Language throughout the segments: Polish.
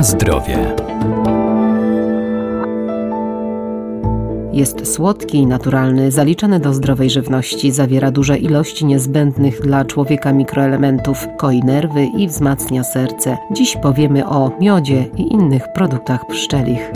Na zdrowie. Jest słodki i naturalny, zaliczany do zdrowej żywności, zawiera duże ilości niezbędnych dla człowieka mikroelementów, koi nerwy i wzmacnia serce. Dziś powiemy o miodzie i innych produktach pszczelich.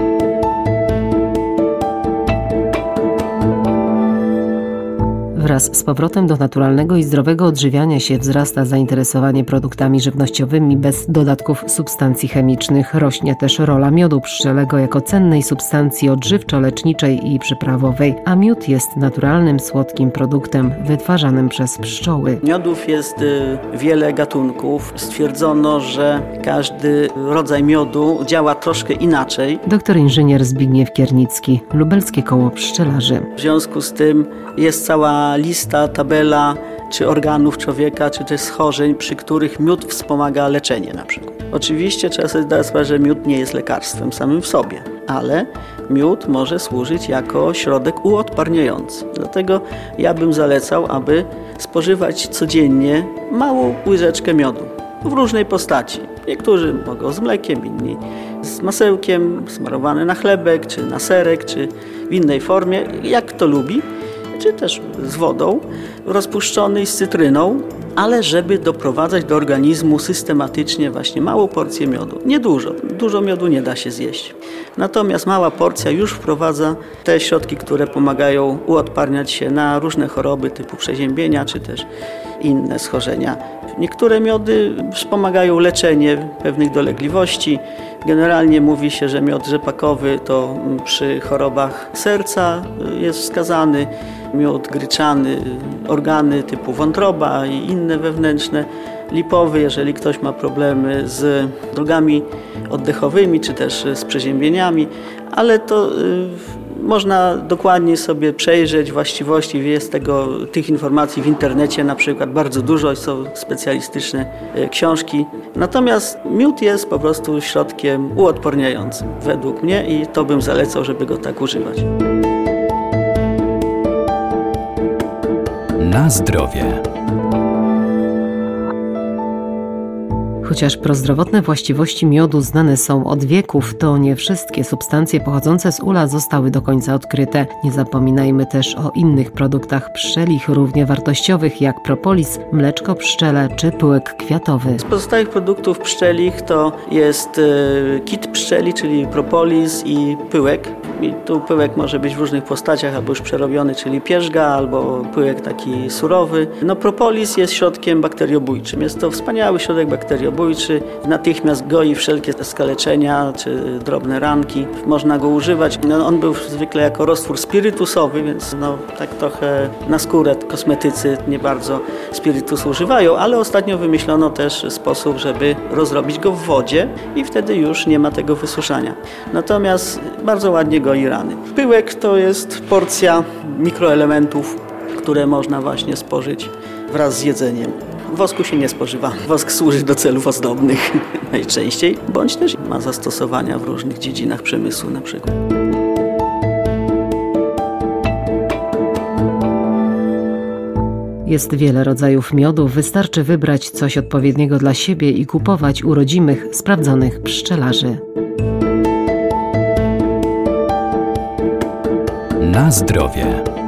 Wraz z powrotem do naturalnego i zdrowego odżywiania się wzrasta zainteresowanie produktami żywnościowymi bez dodatków substancji chemicznych. Rośnie też rola miodu pszczelego jako cennej substancji odżywczo-leczniczej i przyprawowej, a miód jest naturalnym, słodkim produktem wytwarzanym przez pszczoły. Miodów jest wiele gatunków. Stwierdzono, że każdy rodzaj miodu działa troszkę inaczej. Doktor inżynier Zbigniew Kiernicki, Lubelskie Koło Pszczelarzy. W związku z tym jest cała lista, tabela czy organów człowieka, czy też schorzeń, przy których miód wspomaga leczenie na przykład. Oczywiście trzeba sobie zdać sprawę, że miód nie jest lekarstwem samym w sobie, ale miód może służyć jako środek uodparniający. Dlatego ja bym zalecał, aby spożywać codziennie małą łyżeczkę miodu w różnej postaci. Niektórzy mogą z mlekiem, inni z masełkiem, smarowane na chlebek, czy na serek, czy w innej formie, jak kto lubi, czy też z wodą, rozpuszczonej z cytryną, ale żeby doprowadzać do organizmu systematycznie właśnie małą porcję miodu. Nie dużo, dużo miodu nie da się zjeść. Natomiast mała porcja już wprowadza te środki, które pomagają uodparniać się na różne choroby typu przeziębienia, czy też inne schorzenia. Niektóre miody wspomagają leczenie pewnych dolegliwości. Generalnie mówi się, że miód rzepakowy to przy chorobach serca jest wskazany, miód gryczany, organy typu wątroba i inne wewnętrzne, lipowy, jeżeli ktoś ma problemy z drogami oddechowymi czy też z przeziębieniami, ale to można dokładnie sobie przejrzeć właściwości, jest tych informacji w internecie na przykład bardzo dużo, są specjalistyczne książki. Natomiast miód jest po prostu środkiem uodporniającym według mnie i to bym zalecał, żeby go tak używać. Na zdrowie. Chociaż prozdrowotne właściwości miodu znane są od wieków, to nie wszystkie substancje pochodzące z ula zostały do końca odkryte. Nie zapominajmy też o innych produktach pszczelich, równie wartościowych jak propolis, mleczko pszczele czy pyłek kwiatowy. Z pozostałych produktów pszczelich to jest kit pszczeli, czyli propolis i pyłek. I tu pyłek może być w różnych postaciach, albo już przerobiony, czyli pierzga, albo pyłek taki surowy. Propolis jest środkiem bakteriobójczym. Jest to wspaniały środek bakteriobójczy. Natychmiast goi wszelkie skaleczenia czy drobne ranki. Można go używać. On był zwykle jako roztwór spirytusowy, więc tak trochę na skórę kosmetycy nie bardzo spirytusu używają, ale ostatnio wymyślono też sposób, żeby rozrobić go w wodzie i wtedy już nie ma tego wysuszania. Natomiast bardzo ładnie goi rany. Pyłek to jest porcja mikroelementów, które można właśnie spożyć wraz z jedzeniem. Wosku się nie spożywa. Wosk służy do celów ozdobnych najczęściej, bądź też ma zastosowania w różnych dziedzinach przemysłu na przykład. Jest wiele rodzajów miodu, wystarczy wybrać coś odpowiedniego dla siebie i kupować u rodzimych, sprawdzonych pszczelarzy. Na zdrowie.